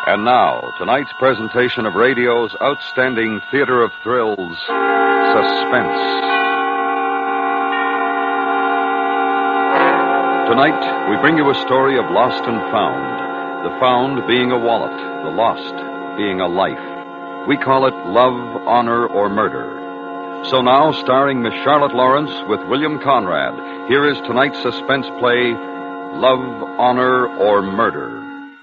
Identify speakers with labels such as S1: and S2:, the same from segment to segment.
S1: And now, tonight's presentation of radio's outstanding theater of thrills, Suspense. Tonight, we bring you a story of lost and found. The found being a wallet, the lost being a life. We call it Love, Honor, or Murder. So now, starring Miss Charlotte Lawrence with William Conrad, here is tonight's suspense play, Love, Honor, or Murder.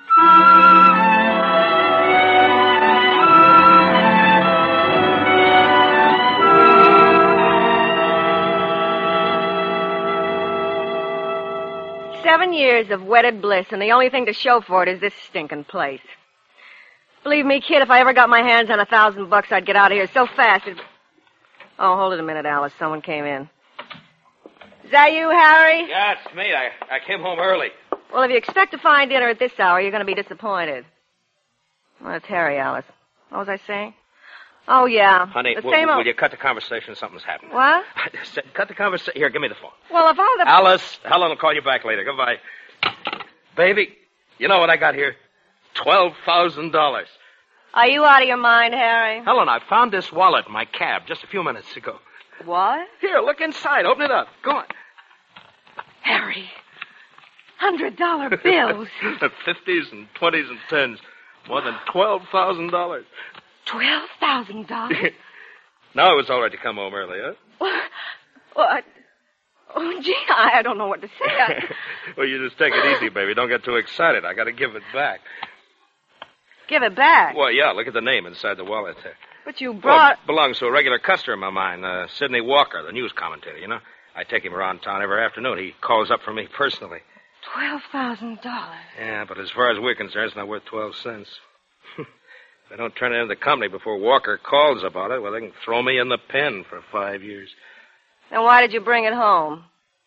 S2: Years of wedded bliss, and the only thing to show for it is this stinking place. Believe me, kid, if I ever got my hands on $1,000, I'd get out of here so fast. Oh, hold it a minute, Alice. Someone came in. Is that you, Harry?
S3: Yeah, it's me. I came home early.
S2: Well, if you expect to find dinner at this hour, you're going to be disappointed. Well, it's Harry, Alice. What was I saying? Oh, yeah.
S3: Honey, will you cut the conversation? Something's happened.
S2: What?
S3: I said, cut the conversation. Here, give me the phone.
S2: Well, if all the...
S3: Alice, Helen will call you back later. Goodbye. Baby, you know what I got here? $12,000.
S2: Are you out of your mind, Harry?
S3: Helen, I found this wallet in my cab just a few minutes ago.
S2: What?
S3: Here, look inside. Open it up. Go on.
S2: Harry, $100 bills.
S3: 50s and 20s and 10s. More than $12,000.
S2: $12,000?
S3: Now it was all right to come home early, huh?
S2: What? Oh, gee, I don't know what to say.
S3: Well, you just take it easy, baby. Don't get too excited. I got to give it back.
S2: Give it back?
S3: Well, yeah, look at the name inside the wallet there.
S2: But you brought...
S3: Well, it belongs to a regular customer of mine, Sidney Walker, the news commentator, you know. I take him around town every afternoon. He calls up for me personally.
S2: $12,000.
S3: Yeah, but as far as we're concerned, it's not worth 12 cents. If I don't turn it into the company before Walker calls about it, well, they can throw me in the pen for 5 years.
S2: Then why did you bring it home?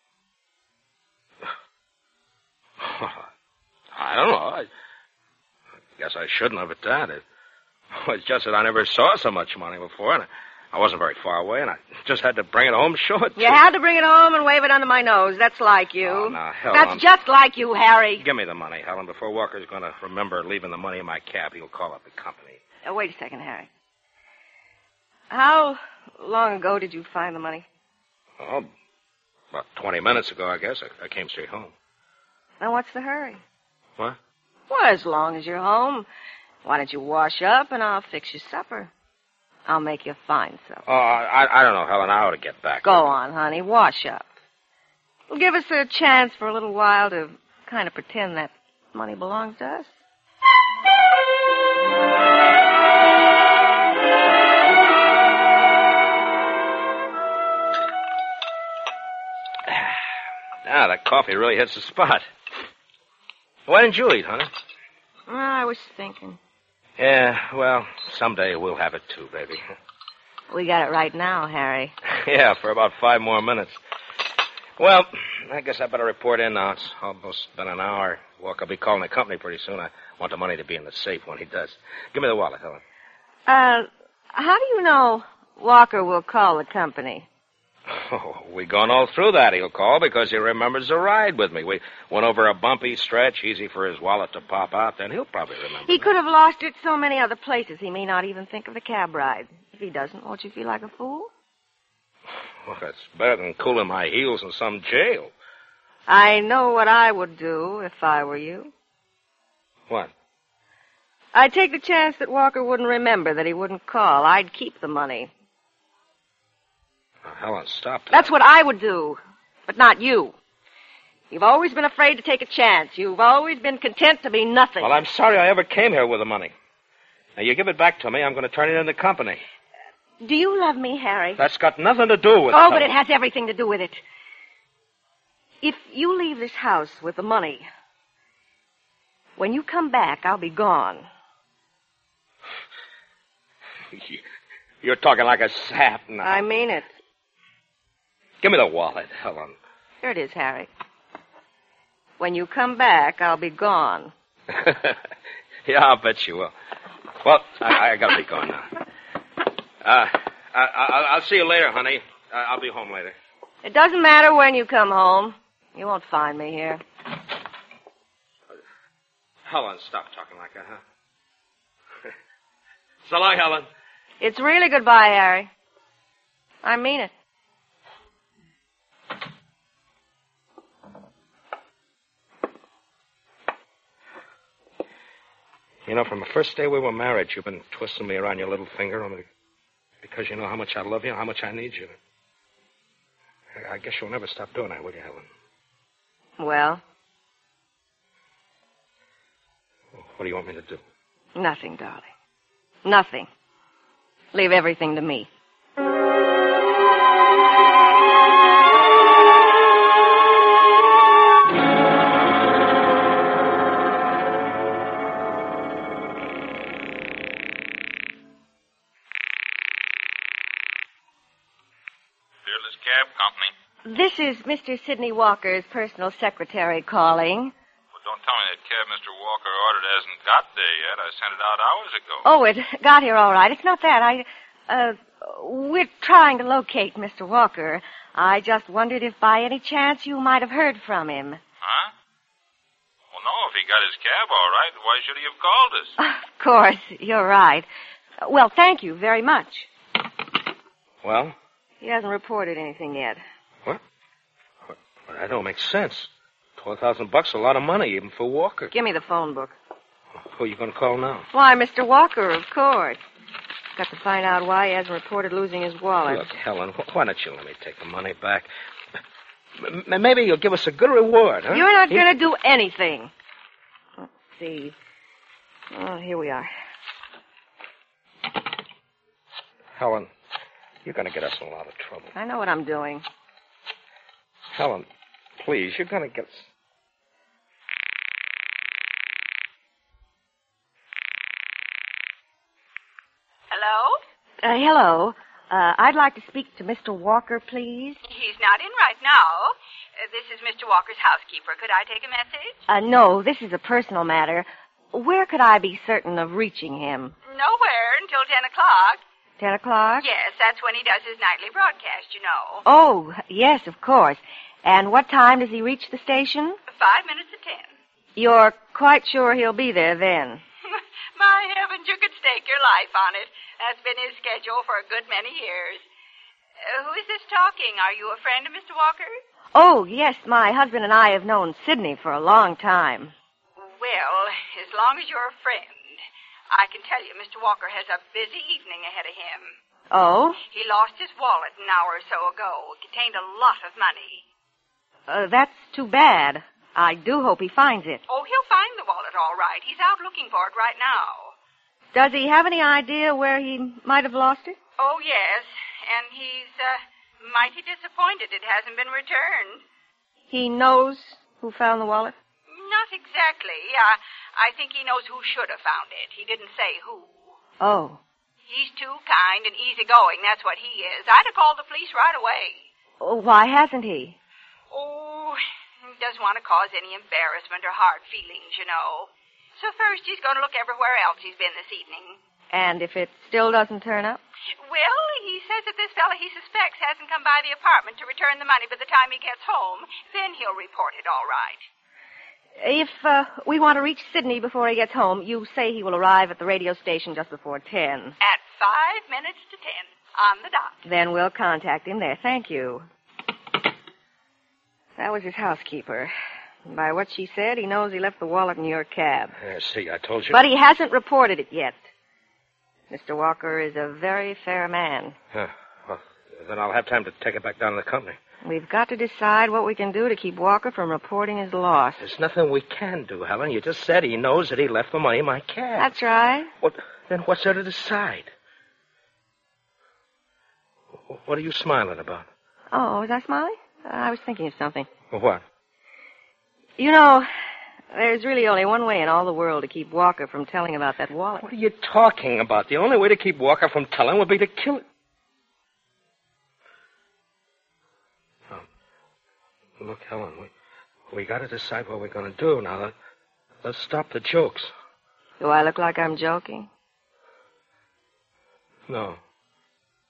S3: I don't know. I guess I shouldn't have at that. It's just that I never saw so much money before, and I wasn't very far away, and I just had to bring it home short.
S2: You had to bring it home and wave it under my nose. That's like you.
S3: Oh, now, Helen.
S2: That's just like you, Harry.
S3: Give me the money, Helen. Before Walker's going to remember leaving the money in my cab, he'll call up the company.
S2: Wait a second, Harry. How long ago did you find the money?
S3: Oh, about 20 minutes ago, I guess. I came straight home.
S2: Now, what's the hurry?
S3: What?
S2: Well, as long as you're home, why don't you wash up and I'll fix you supper. I'll make you fine supper.
S3: Oh, I don't know, Helen. I ought to get back.
S2: Go on, honey. Wash up. It'll give us a chance for a little while to kind of pretend that money belongs to us.
S3: Ah, that coffee really hits the spot. Why didn't you eat, honey?
S2: I was thinking.
S3: Yeah, well, someday we'll have it too, baby.
S2: We got it right now, Harry.
S3: Yeah, for about 5 more minutes. Well, I guess I better report in now. It's almost been an hour. Walker will be calling the company pretty soon. I want the money to be in the safe when he does. Give me the wallet, Helen.
S2: How do you know Walker will call the company?
S3: Oh, we've gone all through that. He'll call because he remembers the ride with me. We went over a bumpy stretch, easy for his wallet to pop out. Then he'll probably remember.
S2: He could have lost it so many other places he may not even think of the cab ride. If he doesn't, won't you feel like a fool?
S3: Well, that's better than cooling my heels in some jail.
S2: I know what I would do if I were you.
S3: What?
S2: I'd take the chance that Walker wouldn't remember, that he wouldn't call. I'd keep the money.
S3: Now, Helen, stop that.
S2: That's what I would do, but not you. You've always been afraid to take a chance. You've always been content to be nothing.
S3: Well, I'm sorry I ever came here with the money. Now, you give it back to me, I'm going to turn it in the company.
S2: Do you love me, Harry?
S3: That's got nothing to do with it.
S2: Oh, but it has everything to do with it. If you leave this house with the money, when you come back, I'll be gone.
S3: You're talking like a sap now.
S2: I mean it.
S3: Give me the wallet, Helen.
S2: Here it is, Harry. When you come back, I'll be gone.
S3: Yeah, I'll bet you will. Well, I gotta be going now. I'll see you later, honey. I'll be home later.
S2: It doesn't matter when you come home. You won't find me here.
S3: Helen, stop talking like that, huh? So long, Helen.
S2: It's really goodbye, Harry. I mean it.
S3: You know, from the first day we were married, you've been twisting me around your little finger only because you know how much I love you, how much I need you. I guess you'll never stop doing that, will you, Helen?
S2: Well?
S3: What do you want me to do?
S2: Nothing, darling. Nothing. Leave everything to me.
S4: Fearless Cab Company.
S2: This is Mr. Sidney Walker's personal secretary calling.
S4: Well, don't tell me that cab Mr. Walker ordered hasn't got there yet. I sent it out hours ago.
S2: Oh, it got here all right. It's not that. We're trying to locate Mr. Walker. I just wondered if by any chance you might have heard from him.
S4: Huh? Well, no, if he got his cab all right, why should he have called us?
S2: Of course, you're right. Well, thank you very much.
S3: Well?
S2: He hasn't reported anything yet.
S3: What? Well, that don't make sense. $12,000 a lot of money, even for Walker.
S2: Give me the phone book.
S3: Who are you going to call now?
S2: Why, Mr. Walker, of course. Got to find out why he hasn't reported losing his wallet.
S3: Look, Helen, why don't you let me take the money back? Maybe you'll give us a good reward, huh?
S2: You're not going to do anything. Let's see. Oh, here we are.
S3: Helen, you're going to get us in a lot of trouble.
S2: I know what I'm doing.
S3: Helen, please, you're going to get us...
S5: Hello?
S2: Hello. I'd like to speak to Mr. Walker, please.
S5: He's not in right now. This is Mr. Walker's housekeeper. Could I take a message?
S2: No, this is a personal matter. Where could I be certain of reaching him?
S5: Nowhere until 10 o'clock.
S2: 10 o'clock?
S5: Yes, that's when he does his nightly broadcast, you know.
S2: Oh, yes, of course. And what time does he reach the station?
S5: 5 minutes to 10.
S2: You're quite sure he'll be there then?
S5: My heavens, you could stake your life on it. That's been his schedule for a good many years. Who is this talking? Are you a friend of Mr. Walker?
S2: Oh, yes, my husband and I have known Sidney for a long time.
S5: Well, as long as you're a friend, I can tell you Mr. Walker has a busy evening ahead of him.
S2: Oh?
S5: He lost his wallet an hour or so ago. It contained a lot of money.
S2: That's too bad. I do hope he finds it.
S5: Oh, he'll find the wallet all right. He's out looking for it right now.
S2: Does he have any idea where he might have lost it?
S5: Oh, yes. And he's mighty disappointed it hasn't been returned.
S2: He knows who found the wallet?
S5: Not exactly. I think he knows who should have found it. He didn't say who.
S2: Oh.
S5: He's too kind and easygoing. That's what he is. I'd have called the police right away.
S2: Oh, why hasn't he?
S5: Oh, he doesn't want to cause any embarrassment or hard feelings, you know. So first he's going to look everywhere else he's been this evening.
S2: And if it still doesn't turn up?
S5: Well, he says that this fella he suspects hasn't come by the apartment to return the money by the time he gets home. Then he'll report it all right.
S2: If we want to reach Sidney before he gets home, you say he will arrive at the radio station just before 10.
S5: At 5 minutes to 10, on the dot.
S2: Then we'll contact him there. Thank you. That was his housekeeper. By what she said, he knows he left the wallet in your cab.
S3: See, I told you.
S2: But he hasn't reported it yet. Mr. Walker is a very fair man.
S3: Well, then I'll have time to take it back down to the company.
S2: We've got to decide what we can do to keep Walker from reporting his loss.
S3: There's nothing we can do, Helen. You just said he knows that he left the money in my cab.
S2: That's right.
S3: Then what's there to decide? What are you smiling about?
S2: Oh, was I smiling? I was thinking of something.
S3: What?
S2: You know, there's really only one way in all the world to keep Walker from telling about that wallet.
S3: What are you talking about? The only way to keep Walker from telling would be to kill him. Look, Helen, we got to decide what we're going to do now. Let's stop the jokes.
S2: Do I look like I'm joking?
S3: No.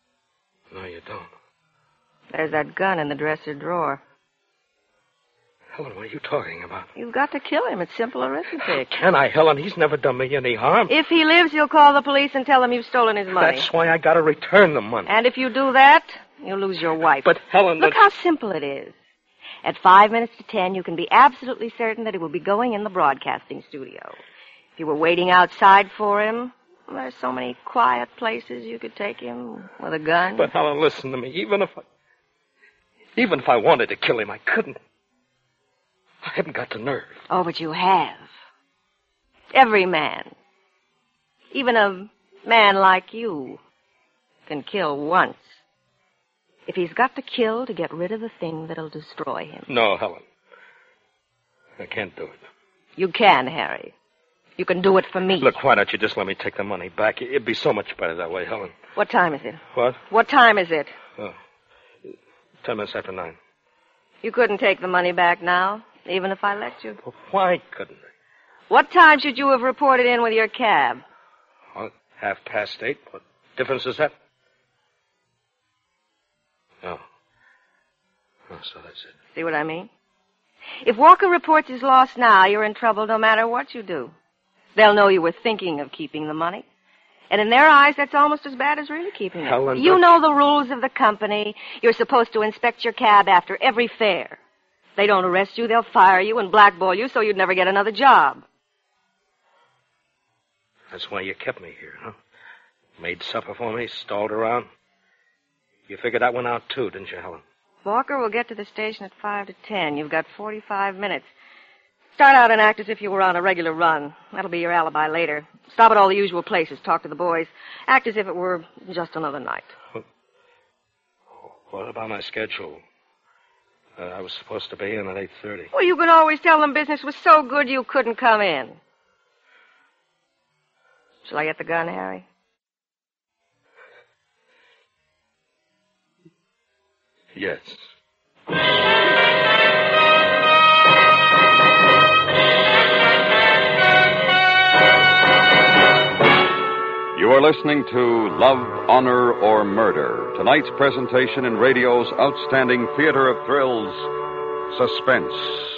S3: No, you don't.
S2: There's that gun in the dresser drawer.
S3: Helen, what are you talking about?
S2: You've got to kill him. It's simple arithmetic.
S3: Can I, Helen? He's never done me any harm.
S2: If he lives, you'll call the police and tell them you've stolen his money.
S3: That's why I gotta return the money.
S2: And if you do that, you'll lose your wife.
S3: But, Helen...
S2: Look how simple it is. At 5 minutes to 10, you can be absolutely certain that he will be going in the broadcasting studio. If you were waiting outside for him, there's so many quiet places you could take him with a gun.
S3: But, Helen, listen to me. Even if I wanted to kill him, I couldn't. I haven't got the nerve.
S2: Oh, but you have. Every man, even a man like you, can kill once. If he's got to kill to get rid of the thing that'll destroy him.
S3: No, Helen. I can't do it.
S2: You can, Harry. You can do it for me.
S3: Look, why don't you just let me take the money back? It'd be so much better that way, Helen.
S2: What time is it?
S3: What?
S2: What time is it?
S3: Oh, 10 minutes after 9.
S2: You couldn't take the money back now, even if I let you.
S3: Well, why couldn't I?
S2: What time should you have reported in with your cab?
S3: Well, 8:30. What difference is that? Oh. Oh, so that's it.
S2: See what I mean? If Walker reports his loss now, you're in trouble no matter what you do. They'll know you were thinking of keeping the money. And in their eyes, that's almost as bad as really keeping it.
S3: Helen,
S2: you know the rules of the company. You're supposed to inspect your cab after every fare. If they don't arrest you, they'll fire you and blackball you so you'd never get another job.
S3: That's why you kept me here, huh? Made supper for me, stalled around. You figured that one out, too, didn't you, Helen?
S2: Walker will get to the station at 5 to 10. You've got 45 minutes. Start out and act as if you were on a regular run. That'll be your alibi later. Stop at all the usual places. Talk to the boys. Act as if it were just another night.
S3: What about my schedule? I was supposed to be in at 8:30.
S2: Well, you could always tell them business was so good you couldn't come in. Shall I get the gun, Harry?
S3: Yes.
S1: You are listening to Love, Honor, or Murder, tonight's presentation in radio's outstanding theater of thrills, Suspense.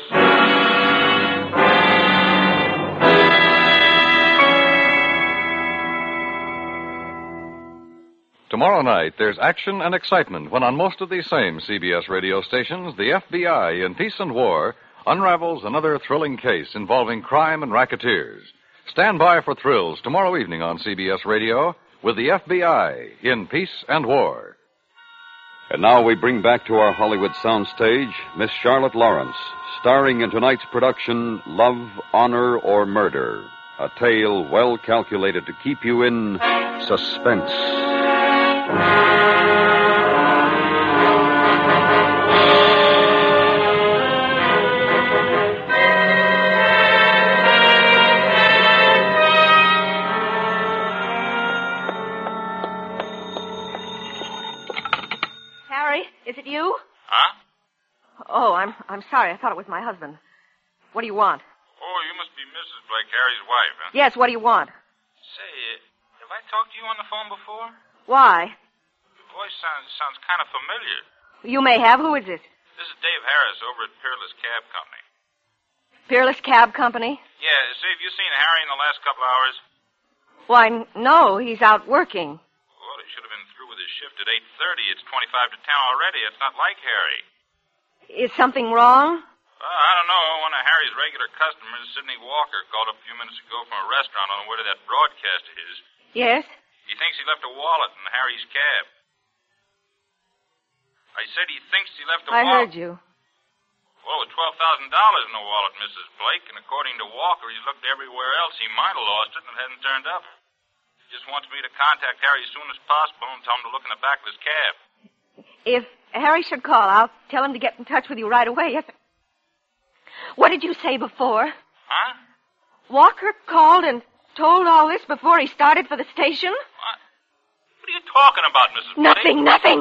S6: Tomorrow night, there's action and excitement when on most of these same CBS radio stations, the FBI in Peace and War unravels another thrilling case involving crime and racketeers. Stand by for thrills tomorrow evening on CBS Radio with the FBI in Peace and War.
S1: And now we bring back to our Hollywood soundstage Miss Charlotte Lawrence, starring in tonight's production, Love, Honor, or Murder, a tale well calculated to keep you in suspense.
S2: Harry, is it you?
S4: Huh?
S2: Oh, I'm sorry. I thought it was my husband. What do you want?
S4: Oh, you must be Mrs. Blake, Harry's wife, huh?
S2: Yes, what do you want?
S4: Say, have I talked to you on the phone before?
S2: Why?
S4: Your voice sounds kind of familiar.
S2: You may have. Who is this?
S4: This is Dave Harris over at Peerless Cab Company.
S2: Peerless Cab Company?
S4: Yeah, say, have you seen Harry in the last couple of hours?
S2: Why, no, he's out working.
S4: Well, he should have been through with his shift at 8:30. It's 25 to 10 already. It's not like Harry.
S2: Is something wrong?
S4: I don't know. One of Harry's regular customers, Sidney Walker, called up a few minutes ago from a restaurant on the way to that broadcast of his.
S2: Yes?
S4: He thinks he left a wallet in Harry's cab. I said he thinks he left a
S2: I
S4: wallet.
S2: heard you.
S4: Well, with $12,000 in the wallet, Mrs. Blake, and according to Walker, he's looked everywhere else. He might have lost it and it hasn't turned up. He just wants me to contact Harry as soon as possible and tell him to look in the back of his cab.
S2: If Harry should call, I'll tell him to get in touch with you right away. Yes. What did you say before?
S4: Huh?
S2: Walker called and told all this before he started for the station?
S4: What? What are you talking about, Mrs. Blake?
S2: Nothing.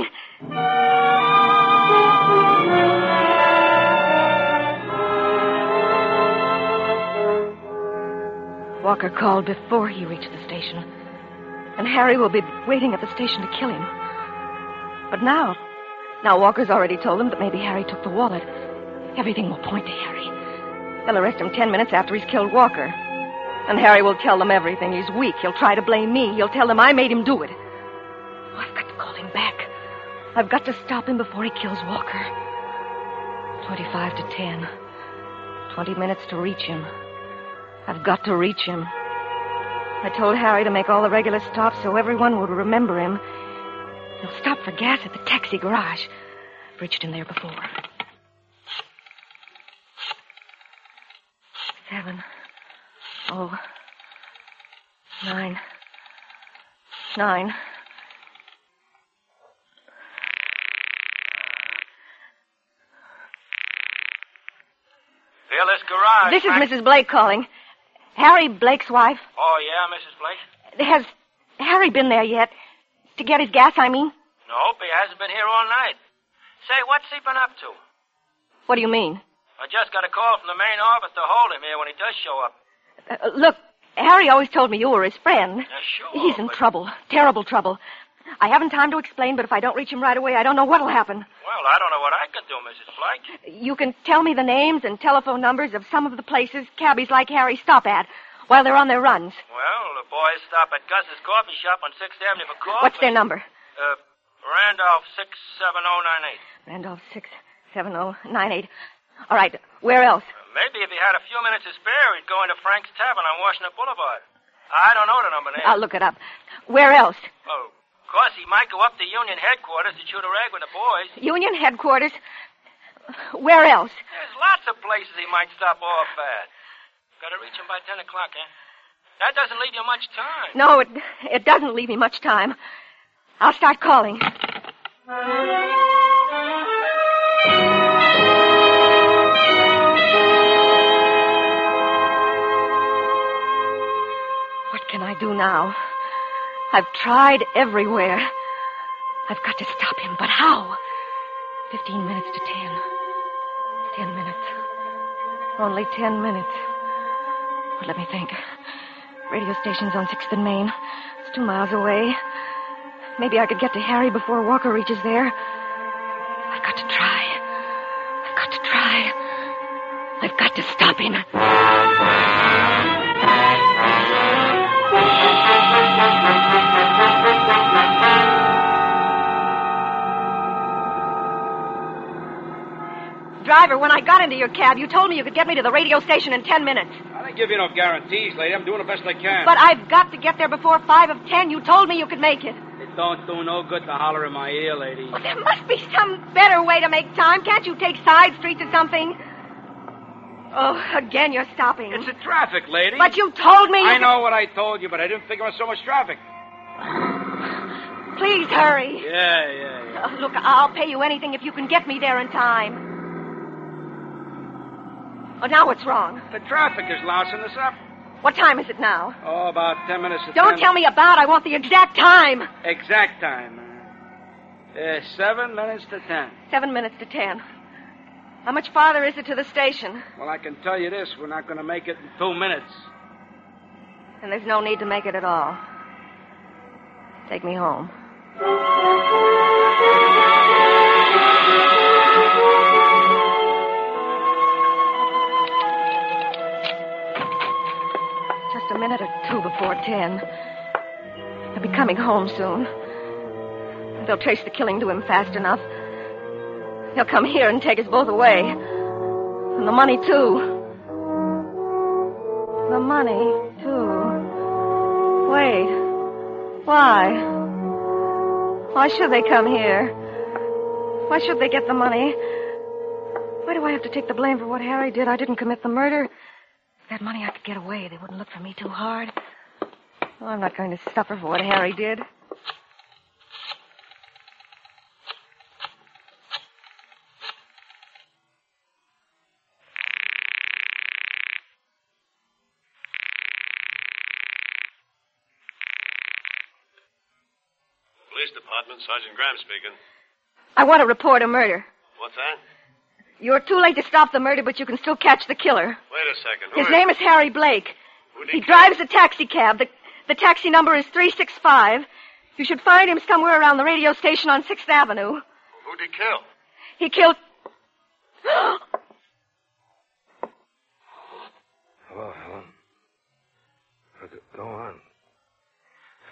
S2: Walker called before he reached the station. And Harry will be waiting at the station to kill him. But now Walker's already told him that maybe Harry took the wallet. Everything will point to Harry. They'll arrest him 10 minutes after he's killed Walker. And Harry will tell them everything. He's weak. He'll try to blame me. He'll tell them I made him do it. Oh, I've got to call him back. I've got to stop him before he kills Walker. 25 to 10. 20 minutes to reach him. I've got to reach him. I told Harry to make all the regular stops so everyone would remember him. He'll stop for gas at the taxi garage. I've reached him there before. 7. 9. 9.
S3: Fearless Garage.
S2: This is Mrs. Blake calling. Harry Blake's wife.
S3: Oh, yeah, Mrs. Blake?
S2: Has Harry been there yet? To get his gas, I mean?
S3: Nope, he hasn't been here all night. Say, what's he been up to?
S2: What do you mean?
S3: I just got a call from the main office to hold him here when he does show up.
S2: Look, Harry always told me you were his friend.
S3: Yeah, sure.
S2: He's in trouble. Terrible trouble. I haven't time to explain, but if I don't reach him right away, I don't know what'll happen.
S3: Well, I don't know what I can do, Mrs. Blake.
S2: You can tell me the names and telephone numbers of some of the places cabbies like Harry stop at while they're on their runs.
S3: Well, the boys stop at Gus's coffee shop on 6th Avenue for coffee.
S2: What's their number?
S3: Randolph 67098.
S2: Randolph 67098. All right, where else?
S3: Maybe if he had a few minutes to spare, he'd go into Frank's Tavern on Washington Boulevard. I don't know the number there.
S2: I'll look it up. Where else?
S3: Oh, of course, he might go up to Union headquarters to shoot a rag with the boys.
S2: Union headquarters? Where else?
S3: There's lots of places he might stop off at. Got to reach him by 10 o'clock, eh? That doesn't leave you much time.
S2: No, it doesn't leave me much time. I'll start calling. What can I do now? I've tried everywhere. I've got to stop him, but how? 15 minutes to 10. 10 minutes. Only 10 minutes. Well, let me think. Radio station's on 6th and Main. It's 2 miles away. Maybe I could get to Harry before Walker reaches there. I've got to try. I've got to try. I've got to stop him. Driver, when I got into your cab, you told me you could get me to the radio station in 10 minutes.
S7: I didn't give you no guarantees, lady. I'm doing the best I can.
S2: But I've got to get there before 5 of 10. You told me you could make it.
S7: It don't do no good to holler in my ear, lady.
S2: Well, there must be some better way to make time. Can't you take side streets or something? Oh, again you're stopping.
S7: It's the traffic, lady.
S2: But you told me...
S7: I know what I told you, but I didn't figure on so much traffic.
S2: Please hurry.
S7: Yeah.
S2: Look, I'll pay you anything if you can get me there in time. Oh, now what's wrong?
S7: The traffic is lousing us up.
S2: What time is it now?
S7: Oh, about 10 minutes to 10.
S2: Don't tell me about. I want the exact time.
S7: Exact time. 7 minutes to 10.
S2: 7 minutes to 10. How much farther is it to the station?
S7: Well, I can tell you this. We're not going to make it in 2 minutes.
S2: And there's no need to make it at all. Take me home. Just a minute or two before 10. I'll be coming home soon. They'll trace the killing to him fast enough. He'll come here and take us both away. And the money, too. The money, too. Wait. Why? Why should they come here? Why should they get the money? Why do I have to take the blame for what Harry did? I didn't commit the murder. If that money I could get away, they wouldn't look for me too hard. Well, I'm not going to suffer for what Harry did.
S8: Police Department, Sergeant Graham speaking.
S2: I want to report a murder.
S8: What's that?
S2: You're too late to stop the murder, but you can still catch the killer.
S8: Wait a second.
S2: His name is Harry Blake.
S8: Who'd
S2: He
S8: kill?
S2: drives a taxi cab. The taxi number is 365. You should find him somewhere around the radio station on 6th Avenue.
S8: Who'd he kill?
S2: He killed...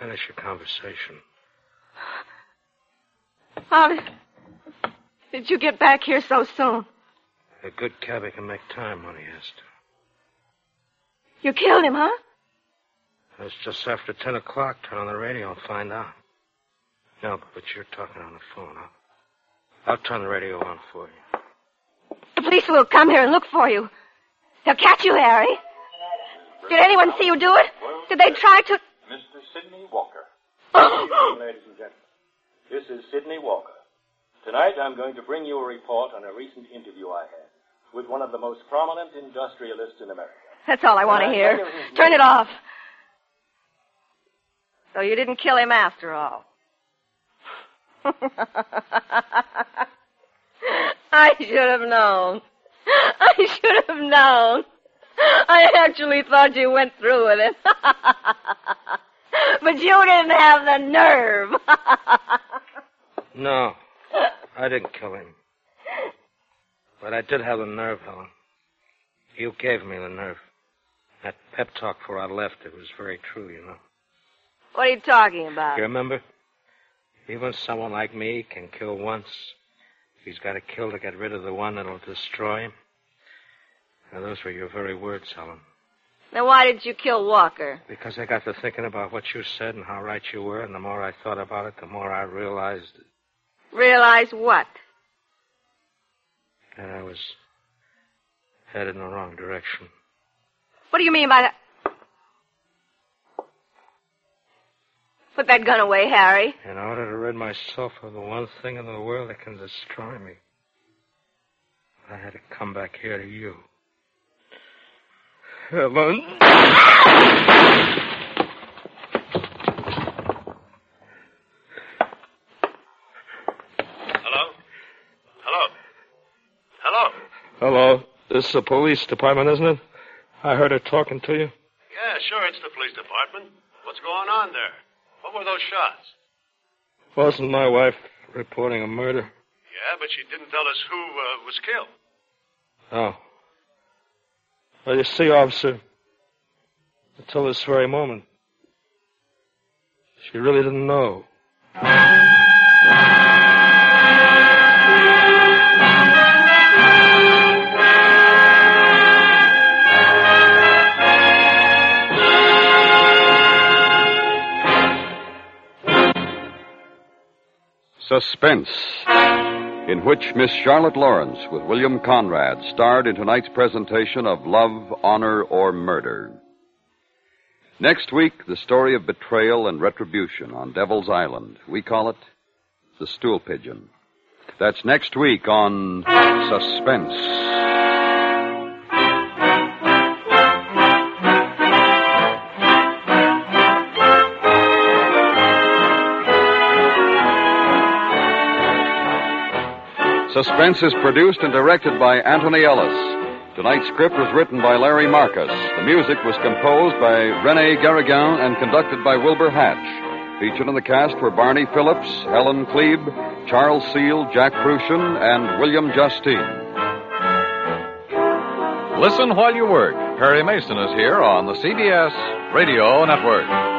S3: finish your conversation.
S2: How did you get back here so soon?
S3: A good cabbie can make time when he has to.
S2: You killed him, huh?
S3: It's just after 10 o'clock. Turn on the radio and find out. No, but you're talking on the phone. I'll turn the radio on for you.
S2: The police will come here and look for you. They'll catch you, Harry. Did anyone see you do it? Did they try to...
S9: Mr. Sidney Walker. Ladies and gentlemen, this is Sidney Walker. Tonight I'm going to bring you a report on a recent interview I had with one of the most prominent industrialists in America.
S2: That's all I want to hear. Turn it off. So you didn't kill him after all. I should have known. I should have known. I actually thought you went through with it. But you didn't have the nerve.
S3: No, I didn't kill him. But I did have the nerve, Helen. You gave me the nerve. That pep talk before I left, it was very true, you know.
S2: What are you talking about?
S3: You remember? Even someone like me can kill once. He's got to kill to get rid of the one that'll destroy him. Now, those were your very words, Helen.
S2: Then why did you kill Walker?
S3: Because I got to thinking about what you said and how right you were, and the more I thought about it, the more I realized...
S2: Realize what?
S3: That I was headed in the wrong direction.
S2: What do you mean by that? Put that gun away, Harry.
S3: In order to rid myself of the one thing in the world that can destroy me, I had to come back here to you. Helen.
S8: Hello? Hello? Hello?
S3: Hello. This is the police department, isn't it? I heard her talking to you.
S8: Yeah, sure, it's the police department. What's going on there? What were those shots?
S3: Wasn't my wife reporting a murder?
S8: Yeah, but she didn't tell us who was killed.
S3: Oh. Well, you see, officer, until this very moment, she really didn't know.
S1: Suspense, in which Miss Charlotte Lawrence with William Conrad starred in tonight's presentation of Love, Honor, or Murder. Next week, the story of betrayal and retribution on Devil's Island. We call it The Stool Pigeon. That's next week on Suspense. Suspense is produced and directed by Anthony Ellis. Tonight's script was written by Larry Marcus. The music was composed by René Garrigan and conducted by Wilbur Hatch. Featured in the cast were Barney Phillips, Helen Klebe, Charles Seal, Jack Prussian, and William Justine.
S6: Listen while you work. Perry Mason is here on the CBS Radio Network.